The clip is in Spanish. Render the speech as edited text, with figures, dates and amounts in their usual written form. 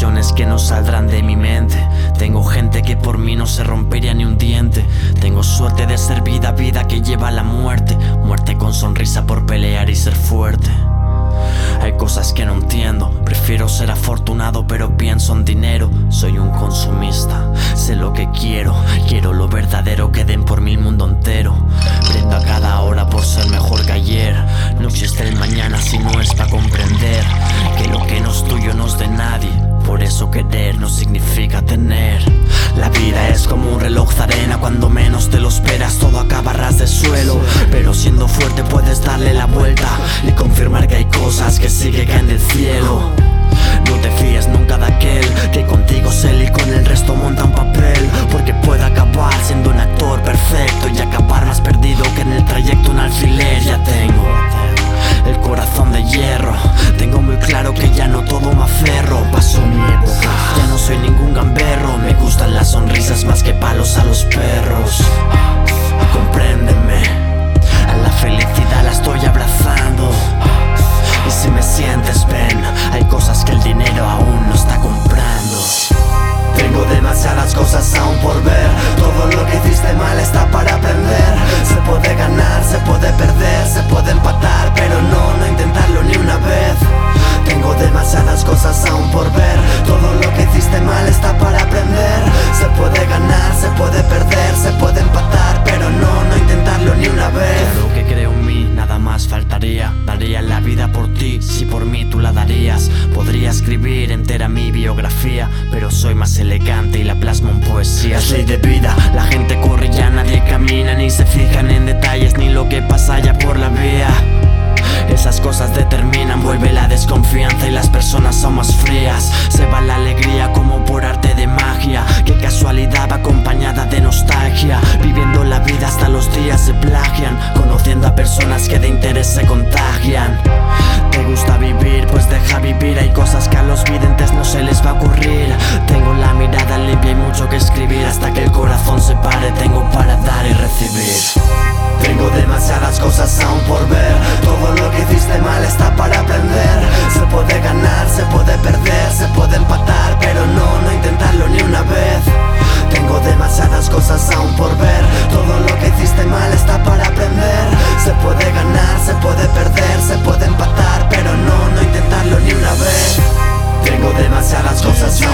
decisiones que no saldrán de mi mente. Tengo gente que por mí no se rompería ni un diente. Tengo suerte de ser vida, vida que lleva a la muerte. Muerte con sonrisa por pelear y ser fuerte. Hay cosas que no entiendo, prefiero ser afortunado pero pienso en dinero. Soy un consumista, sé lo que quiero lo verdadero que den por mí el mundo entero. Brindo a cada hora por ser mejor que ayer. No existe el mañana si no es para comprender que lo que no es tuyo no es de nadie. Por eso querer no significa tener. La vida es como un reloj de arena, cuando menos te lo esperas todo acaba a ras de suelo. Pero siendo fuerte puedes darle la vuelta y confirmar que hay cosas que sí que caen del cielo. No te fíes nunca de aquel que contigo es él y con el resto monta un papel, porque puede acabar siendo un actor perfecto y acabar más perdido que en el trayecto un alfiler. Ya tengo el corazón de hierro, tengo muy claro que ya no todo me aferro. Pasó mi época, ya no soy ningún gamberro. Me gustan las sonrisas más que palos a los perros. Compréndeme, a la felicidad la estoy abrazando. Y si me sientes, ven, hay cosas que el dinero aún no está comprando. Tengo demasiadas cosas aún por ver. Todo lo que hiciste mal está para aprender. Se puede ganar, se puede perder, se puede empatar, pero no intentarlo ni una vez. Tengo demasiadas cosas aún por ver. Todo lo que hiciste mal está para aprender. Se puede ganar, se puede perder, se puede empatar, pero no intentarlo ni una vez. Claro que creo en mí, nada más faltaría. Daría la vida por ti, si por mí tú la darías. Podría escribir entera mi biografía, pero soy más elegante y la plasmo en poesía. Es ley de vida, la gente corre ya nadie camina, ni se fijan en detalles ni lo que pasa allá por la vía. Esas cosas determinan, vuelve la desconfianza y las personas son más frías. Se va la alegría como por arte de magia. Qué casualidad va acompañada de nostalgia. Viviendo la vida hasta los días se plagian, conociendo a personas que de interés se contagian. ¿Te gusta vivir? Pues deja vivir. Hay cosas que a los videntes no se les va a ocurrir. Tengo la mirada limpia y mucho que escribir. Hasta que el corazón se pare tengo para dar y recibir. Tengo demasiadas cosas aún por ver. Todo lo que hiciste mal está para aprender. Se puede ganar, se puede perder, se puede empatar, pero no intentarlo ni una vez. Tengo demasiadas cosas aún por ver. Todo lo que hiciste mal está para aprender. Se puede ganar, se puede perder, se puede empatar, pero no intentarlo ni una vez. Tengo demasiadas cosas aún